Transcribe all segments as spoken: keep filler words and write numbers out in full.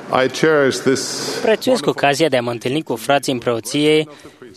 I cherish this Prețuiesc ocazia de a mă întâlni cu frații în preoție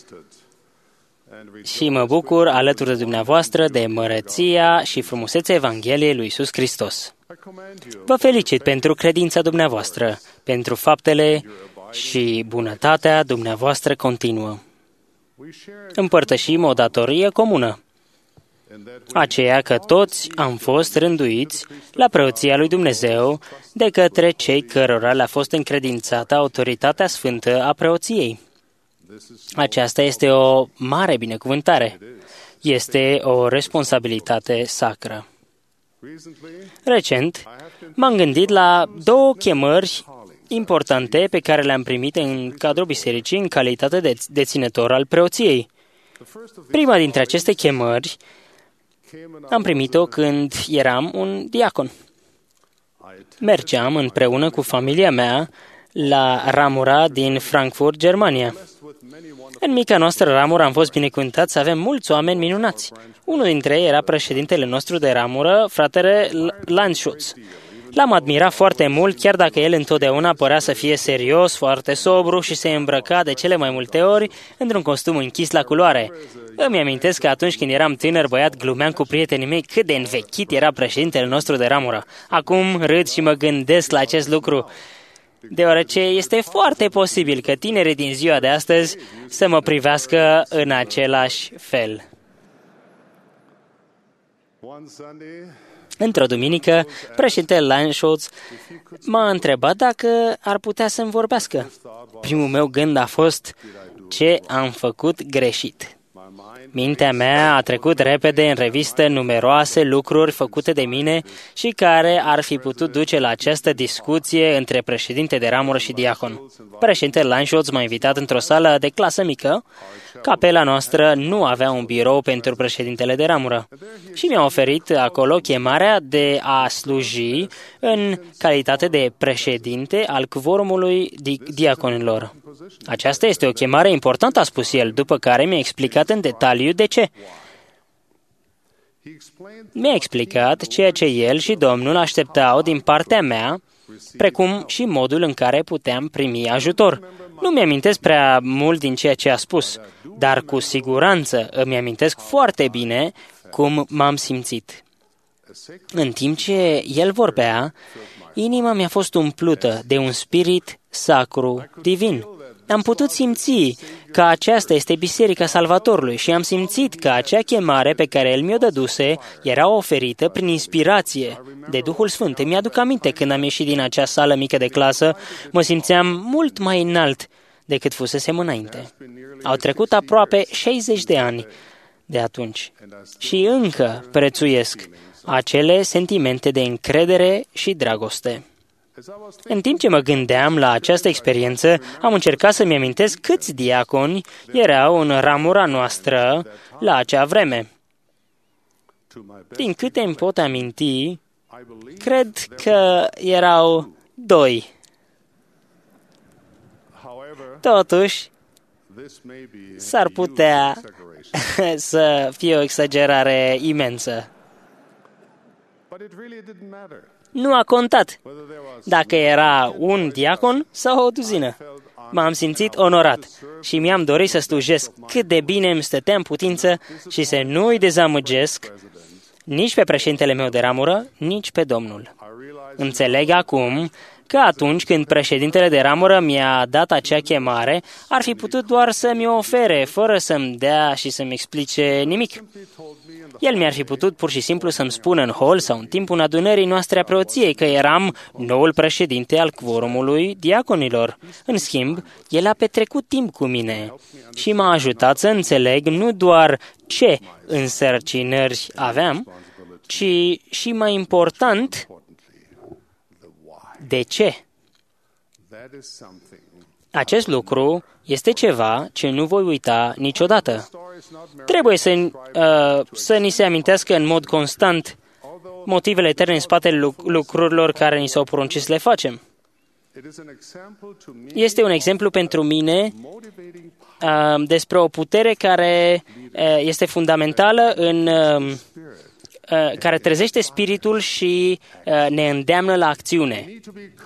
și mă bucur alături de dumneavoastră de măreția și frumusețea Evangheliei lui Iisus Hristos. Vă felicit pentru credința dumneavoastră, pentru faptele și bunătatea dumneavoastră continuă. Împărtășim o datorie comună, aceea că toți am fost rânduiți la preoția lui Dumnezeu de către cei cărora le-a fost încredințată autoritatea sfântă a preoției. Aceasta este o mare binecuvântare. Este o responsabilitate sacră. Recent, m-am gândit la două chemări importante pe care le-am primit în cadrul bisericii în calitate de deținător al preoției. Prima dintre aceste chemări am primit-o când eram un diacon. Mergeam împreună cu familia mea la ramura din Frankfurt, Germania. În mica noastră ramură am fost binecuvântați să avem mulți oameni minunați. Unul dintre ei era președintele nostru de ramură, fratele Landschutz. L-am admirat foarte mult, chiar dacă el întotdeauna părea să fie serios, foarte sobru și se îmbrăca de cele mai multe ori într-un costum închis la culoare. Îmi amintesc că atunci când eram tânăr băiat, glumeam cu prietenii mei cât de învechit era președintele nostru de ramură. Acum râd și mă gândesc la acest lucru, deoarece este foarte posibil că tinerii din ziua de astăzi să mă privească în același fel. Într-o duminică, președintele Landschutz m-a întrebat dacă ar putea să-mi vorbească. Primul meu gând a fost: ce am făcut greșit? Mintea mea a trecut repede în revistă numeroase lucruri făcute de mine și care ar fi putut duce la această discuție între președinte de ramură și diacon. Președintele Landschutz m-a invitat într-o sală de clasă mică. Capela noastră nu avea un birou pentru președintele de ramură și mi-a oferit acolo chemarea de a sluji în calitate de președinte al cvorumului diaconilor. Aceasta este o chemare importantă, a spus el, după care mi-a explicat în detaliu de ce. Mi-a explicat ceea ce el și Domnul așteptau din partea mea, precum și modul în care puteam primi ajutor. Nu mi-amintesc prea mult din ceea ce a spus, dar cu siguranță îmi amintesc foarte bine cum m-am simțit. În timp ce el vorbea, inima mi-a fost umplută de un spirit sacru divin. Am putut simți că aceasta este Biserica Salvatorului și am simțit că acea chemare pe care El mi-o dăduse era oferită prin inspirație de Duhul Sfânt. Îmi aduc aminte când am ieșit din acea sală mică de clasă, mă simțeam mult mai înalt decât fusesem înainte. Au trecut aproape șaizeci de ani de atunci și încă prețuiesc acele sentimente de încredere și dragoste. În timp ce mă gândeam la această experiență, am încercat să-mi amintesc câți diaconi erau în ramura noastră la acea vreme. Din câte îmi pot aminti, cred că erau doi. Totuși, s-ar putea să fie o exagerare imensă. Nu a contat dacă era un diacon sau o duzină. M-am simțit onorat și mi-am dorit să slujesc cât de bine îmi stătea în putință și să nu îi dezamăgesc nici pe președintele meu de ramură, nici pe Domnul. Înțeleg acum că atunci când președintele de ramură mi-a dat acea chemare, ar fi putut doar să-mi o ofere, fără să-mi dea și să-mi explice nimic. El mi-ar fi putut pur și simplu să-mi spună în hol sau în timpul adunării noastre a preoției că eram noul președinte al cvorumului diaconilor. În schimb, el a petrecut timp cu mine și m-a ajutat să înțeleg nu doar ce însărcinări aveam, ci și mai important, de ce? Acest lucru este ceva ce nu voi uita niciodată. Trebuie să, uh, să ni se amintească în mod constant motivele eterne în spatele lucrurilor care ni s-au poruncit să le facem. Este un exemplu pentru mine uh, despre o putere care uh, este fundamentală în uh, uh, care trezește spiritul și uh, ne îndeamnă la acțiune.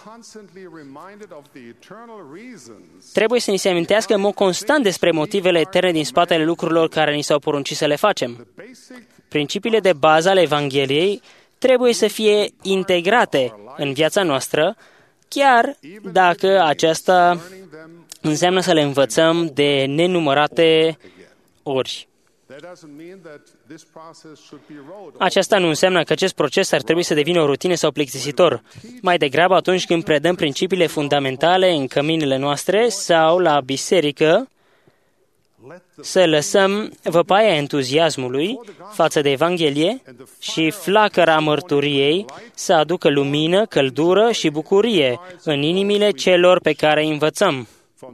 Trebuie să ni se amintească în mod constant despre motivele eterne din spatele lucrurilor care ni s-au poruncit să le facem. Principiile de bază ale Evangheliei trebuie să fie integrate în viața noastră, chiar dacă aceasta înseamnă să le învățăm de nenumărate ori. Aceasta nu înseamnă că acest proces ar trebui să devină o rutină sau plictisitor. Mai degrabă atunci când predăm principiile fundamentale în căminile noastre sau la biserică, să lăsăm văpaia entuziasmului față de Evanghelie și flacăra mărturiei să aducă lumină, căldură și bucurie în inimile celor pe care îi învățăm.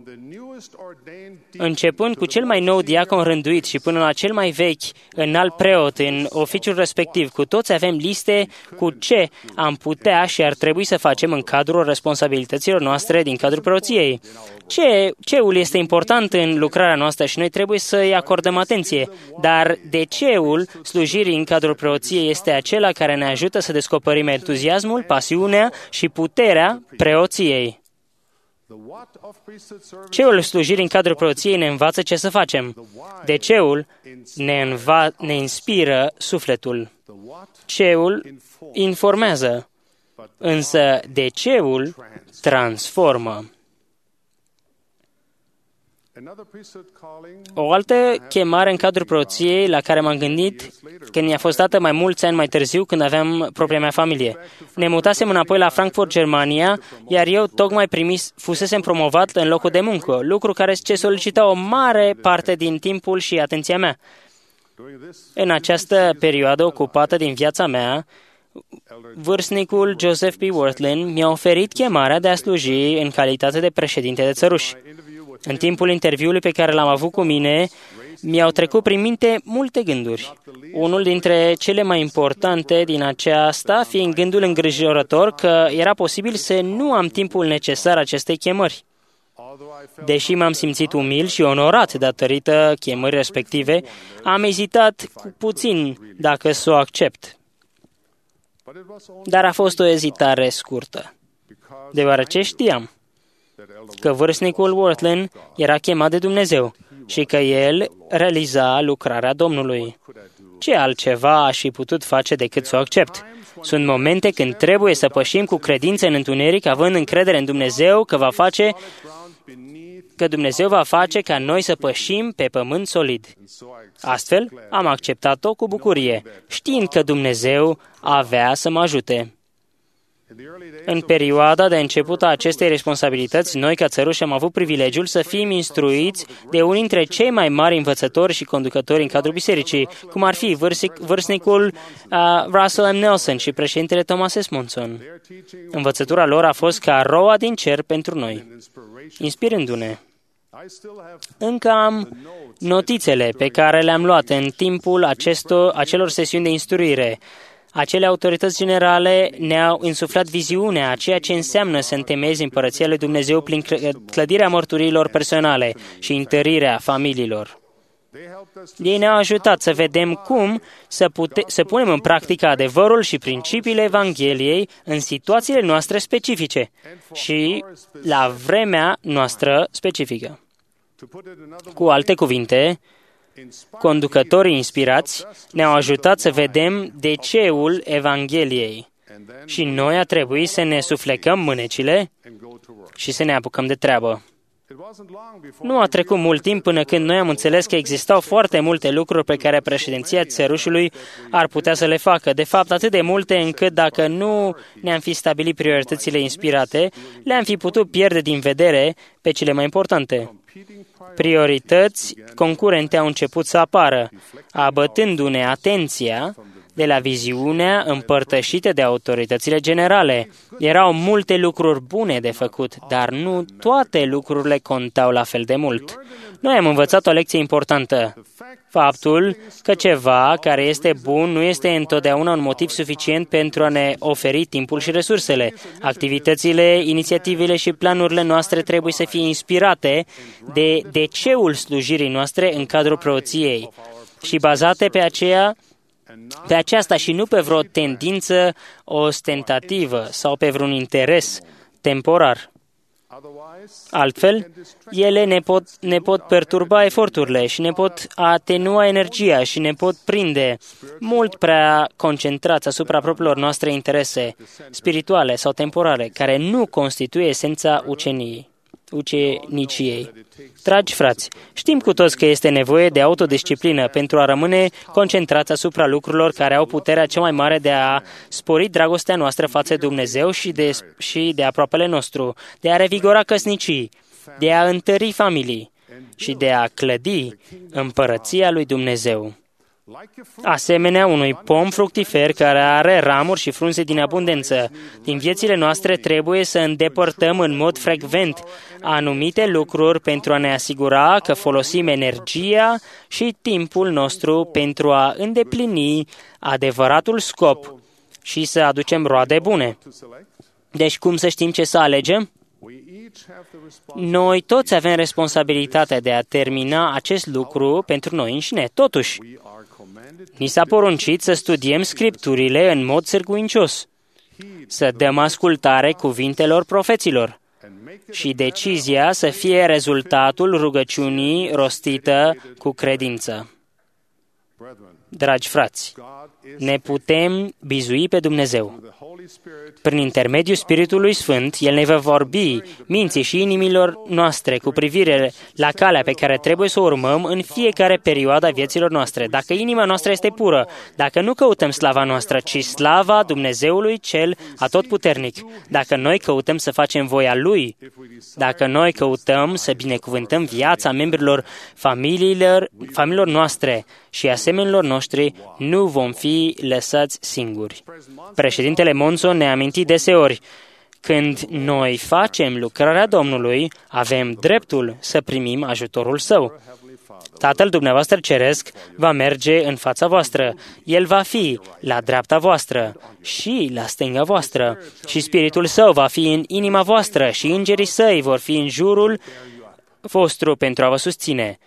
Începând cu cel mai nou diacon rânduit și până la cel mai vechi înalt preot în oficiul respectiv, cu toți avem liste cu ce am putea și ar trebui să facem în cadrul responsabilităților noastre din cadrul preoției. Ce, ceul este important în lucrarea noastră și noi trebuie să-i acordăm atenție, dar de ceul slujirii în cadrul preoției este acela care ne ajută să descoperim entuziasmul, pasiunea și puterea preoției. Ceul slujirii în cadrul preoției ne învață ce să facem. De ceul ne, înva- ne inspiră sufletul. Ceul informează, însă de ceul transformă. O altă chemare în cadrul preoției la care m-am gândit când mi-a fost dată mai mulți ani mai târziu, când aveam propria mea familie. Ne mutasem înapoi la Frankfurt, Germania, iar eu tocmai primis, fusesem promovat în locul de muncă, lucru care ce solicita o mare parte din timpul și atenția mea. În această perioadă ocupată din viața mea, vârstnicul Joseph P. Worthlin mi-a oferit chemarea de a sluji în calitate de președinte de țăruși. În timpul interviului pe care l-am avut cu mine, mi-au trecut prin minte multe gânduri. Unul dintre cele mai importante din aceasta fiind gândul îngrijorător că era posibil să nu am timpul necesar acestei chemări. Deși m-am simțit umil și onorat datorită chemării respective, am ezitat cu puțin dacă să o accept. Dar a fost o ezitare scurtă, deoarece știam că vârstnicul Worthlin era chemat de Dumnezeu și că el realiza lucrarea Domnului. Ce altceva aș fi putut face decât să o accept? Sunt momente când trebuie să pășim cu credință în întuneric, având încredere în Dumnezeu că va face că Dumnezeu va face ca noi să pășim pe pământ solid. Astfel, am acceptat-o cu bucurie, știind că Dumnezeu avea să mă ajute. În perioada de început a acestei responsabilități, noi ca țăruși am avut privilegiul să fim instruiți de unii dintre cei mai mari învățători și conducători în cadrul bisericii, cum ar fi vârstnicul uh, Russell M. Nelson și președintele Thomas S. Monson. Învățătura lor a fost ca roa din cer pentru noi, inspirându-ne. Încă am notițele pe care le-am luat în timpul acestor, acelor sesiuni de instruire. Acele autorități generale ne-au insuflat viziunea a ceea ce înseamnă să întemeiezi împărăția lui Dumnezeu prin clădirea mărturiilor personale și întărirea familiilor. Ei ne-au ajutat să vedem cum să, pute- să punem în practică adevărul și principiile Evangheliei în situațiile noastre specifice și la vremea noastră specifică. Cu alte cuvinte, conducătorii inspirați ne-au ajutat să vedem de ceul Evangheliei și noi a trebuit să ne suflecăm mânecile și să ne apucăm de treabă. Nu a trecut mult timp până când noi am înțeles că existau foarte multe lucruri pe care președinția țărușului ar putea să le facă. De fapt, atât de multe încât dacă nu ne-am fi stabilit prioritățile inspirate, le-am fi putut pierde din vedere pe cele mai importante. Priorități concurente au început să apară, abătându-ne atenția de la viziunea împărtășită de autoritățile generale. Erau multe lucruri bune de făcut, dar nu toate lucrurile contau la fel de mult. Noi am învățat o lecție importantă. Faptul că ceva care este bun nu este întotdeauna un motiv suficient pentru a ne oferi timpul și resursele. Activitățile, inițiativele și planurile noastre trebuie să fie inspirate de de ceul slujirii noastre în cadrul preoției și bazate pe aceea pe aceasta și nu pe vreo tendință ostentativă sau pe vreun interes temporar. Altfel, ele ne pot, ne pot perturba eforturile și ne pot atenua energia și ne pot prinde mult prea concentrați asupra propriilor noastre interese spirituale sau temporale, care nu constituie esența uceniei. uceniciei. Dragi frați, știm cu toți că este nevoie de autodisciplină pentru a rămâne concentrați asupra lucrurilor care au puterea cea mai mare de a spori dragostea noastră față de Dumnezeu și de, și de aproapele nostru, de a revigora căsnicii, de a întări familii și de a clădi împărăția lui Dumnezeu. Asemenea unui pom fructifer care are ramuri și frunze din abundență, din viețile noastre trebuie să îndepărtăm în mod frecvent anumite lucruri pentru a ne asigura că folosim energia și timpul nostru pentru a îndeplini adevăratul scop și să aducem roade bune. Deci cum să știm ce să alegem? Noi toți avem responsabilitatea de a termina acest lucru pentru noi înșine. Totuși, ni s-a poruncit să studiem Scripturile în mod sârguincios, să dăm ascultare cuvintelor profeților și decizia să fie rezultatul rugăciunii rostită cu credință. Dragi frați, ne putem bizui pe Dumnezeu. Prin intermediul Spiritului Sfânt, El ne va vorbi minții și inimilor noastre cu privire la calea pe care trebuie să o urmăm în fiecare perioadă a vieților noastre. Dacă inima noastră este pură, dacă nu căutăm slava noastră, ci slava Dumnezeului Cel Atotputernic, dacă noi căutăm să facem voia Lui, dacă noi căutăm să binecuvântăm viața membrilor familiilor, familiilor noastre și asemenilor noștri, nu vom fi lăsați singuri. Președintele Monson ne-a amintit deseori, când noi facem lucrarea Domnului, avem dreptul să primim ajutorul Său. Tatăl dumneavoastră ceresc va merge în fața voastră. El va fi la dreapta voastră și la stânga voastră. Și Spiritul Său va fi în inima voastră și îngerii Săi vor fi în jurul vostru pentru a vă susține.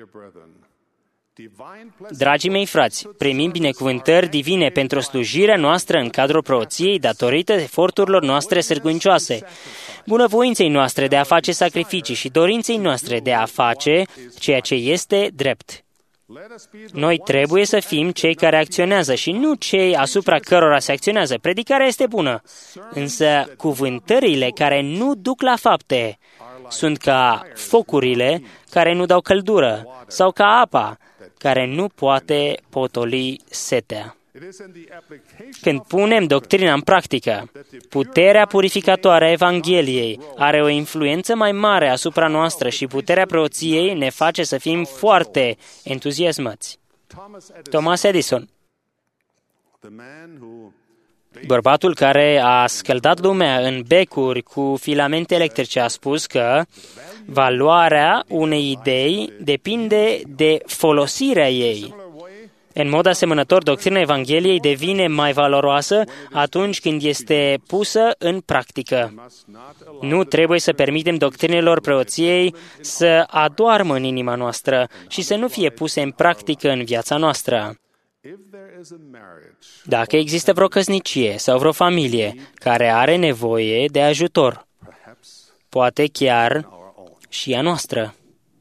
Dragii mei frați, primim binecuvântări divine pentru slujirea noastră în cadrul preoției datorită eforturilor noastre sârguincioase, bunăvoinței noastre de a face sacrificii și dorinței noastre de a face ceea ce este drept. Noi trebuie să fim cei care acționează și nu cei asupra cărora se acționează. Predicarea este bună, însă cuvântările care nu duc la fapte sunt ca focurile care nu dau căldură sau ca apa care nu poate potoli setea. Când punem doctrina în practică, puterea purificatoare a Evangheliei are o influență mai mare asupra noastră și puterea preoției ne face să fim foarte entuziasmați. Thomas Edison, bărbatul care a scăldat lumea în becuri cu filamente electrice, a spus că valoarea unei idei depinde de folosirea ei. În mod asemănător, doctrina Evangheliei devine mai valoroasă atunci când este pusă în practică. Nu trebuie să permitem doctrinelor preoției să adoarmă în inima noastră și să nu fie puse în practică în viața noastră. Dacă există vreo căsnicie sau vreo familie care are nevoie de ajutor, poate chiar și a noastră,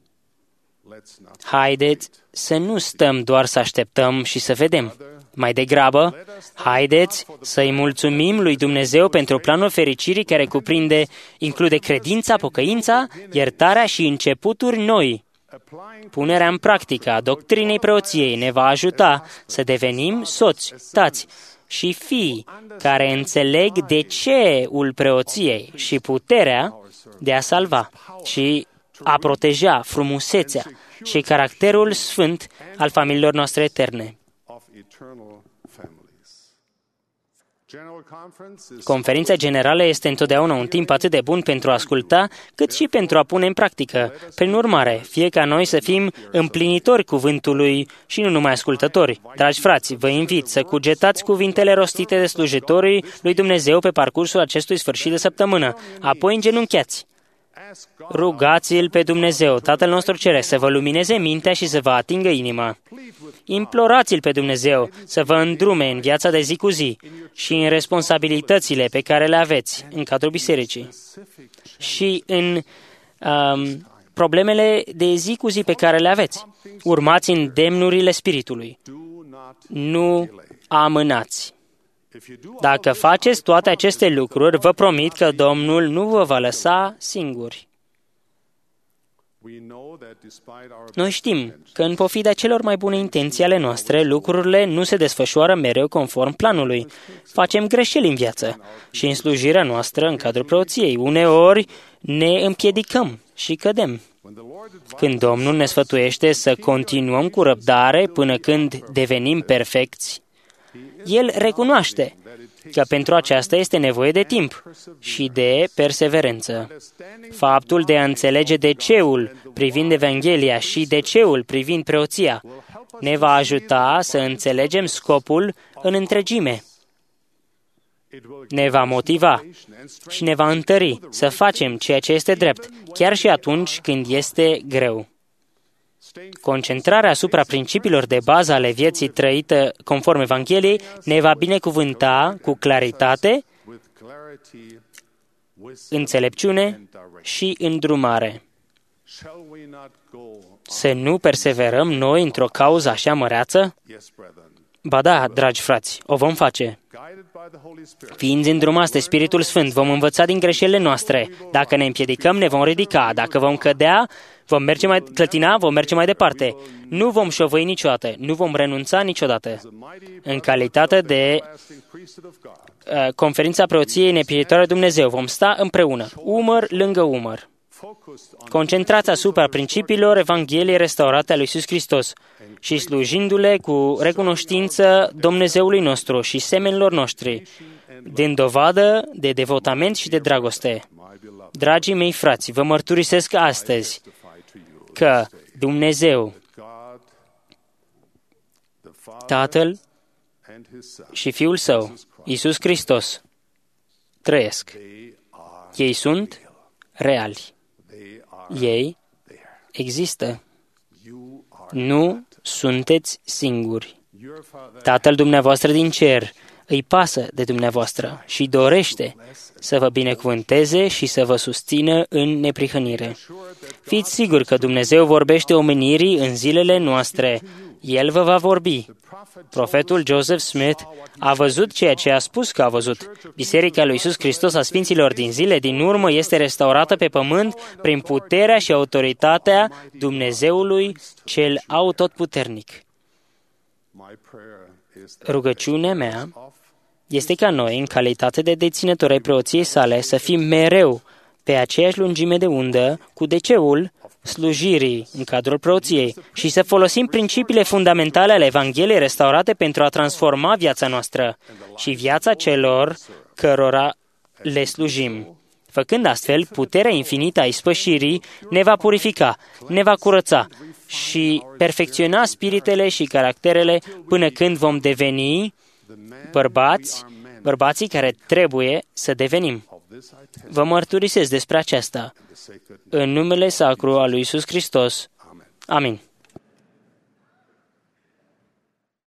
haideți să nu stăm doar să așteptăm și să vedem. Mai degrabă, haideți să-i mulțumim lui Dumnezeu pentru planul fericirii care cuprinde, include credința, pocăința, iertarea și începuturi noi. Punerea în practică a doctrinei preoției ne va ajuta să devenim soți, tați și fii care înțeleg de ceul preoției și puterea de a salva și a proteja frumusețea și caracterul sfânt al familiilor noastre eterne. Conferința generală este întotdeauna un timp atât de bun pentru a asculta, cât și pentru a pune în practică. Prin urmare, fie ca noi să fim împlinitori cuvântului și nu numai ascultători. Dragi frați, vă invit să cugetați cuvintele rostite de slujitorii lui Dumnezeu pe parcursul acestui sfârșit de săptămână. Apoi îngenunchiați. Rugați-L pe Dumnezeu, Tatăl nostru Ceresc, să vă lumineze mintea și să vă atingă inima. Implorați-L pe Dumnezeu să vă îndrume în viața de zi cu zi și în responsabilitățile pe care le aveți în cadrul bisericii și în um, problemele de zi cu zi pe care le aveți. Urmați îndemnurile Spiritului. Nu amânați. Dacă faceți toate aceste lucruri, vă promit că Domnul nu vă va lăsa singuri. Noi știm că în pofida celor mai bune intenții ale noastre, lucrurile nu se desfășoară mereu conform planului. Facem greșeli în viață și în slujirea noastră în cadrul preoției. Uneori ne împiedicăm și cădem. Când Domnul ne sfătuiește să continuăm cu răbdare până când devenim perfecți, El recunoaște că pentru aceasta este nevoie de timp și de perseverență. Faptul de a înțelege de ceul privind Evanghelia și de ceul privind preoția ne va ajuta să înțelegem scopul în întregime. Ne va motiva și ne va întări să facem ceea ce este drept, chiar și atunci când este greu. Concentrarea asupra principiilor de bază ale vieții trăită conform Evangheliei ne va binecuvânta cu claritate, înțelepciune și îndrumare. Să nu perseverăm noi într-o cauză așa măreață? Ba da, dragi frați, o vom face. Fiind îndrumați de Spiritul Sfânt, vom învăța din greșelile noastre. Dacă ne împiedicăm, ne vom ridica. Dacă vom cădea, vom merge mai clătina, vom merge mai departe. Nu vom șovăi niciodată, nu vom renunța niciodată. În calitate de uh, conferința preoției nepietoare Dumnezeu, vom sta împreună, umăr lângă umăr. Concentrați asupra principiilor Evangheliei restaurate a lui Iisus Hristos și slujindu-le cu recunoștință Dumnezeului nostru și semenilor noștri, din dovadă de devotament și de dragoste. Dragii mei frați, vă mărturisesc astăzi că Dumnezeu, Tatăl și Fiul Său, Iisus Hristos, trăiesc. Ei sunt reali. Ei există. Nu sunteți singuri. Tatăl dumneavoastră din cer îi pasă de dumneavoastră și dorește să vă binecuvânteze și să vă susțină în neprihănire. Fiți siguri că Dumnezeu vorbește omenirii în zilele noastre. El vă va vorbi. Profetul Joseph Smith a văzut ceea ce a spus că a văzut. Biserica lui Iisus Hristos a Sfinților din zile din urmă este restaurată pe pământ prin puterea și autoritatea Dumnezeului cel Atotputernic. Rugăciunea mea este ca noi, în calitate de deținători ai preoției sale, să fim mereu pe aceeași lungime de undă cu deceul slujirii în cadrul preoției și să folosim principiile fundamentale ale Evangheliei restaurate pentru a transforma viața noastră și viața celor cărora le slujim. Făcând astfel, puterea infinită a ispășirii ne va purifica, ne va curăța și perfecționa spiritele și caracterele până când vom deveni bărbați, bărbații care trebuie să devenim. Vă mărturisesc despre aceasta în numele sacru al lui Iisus Hristos. Amin.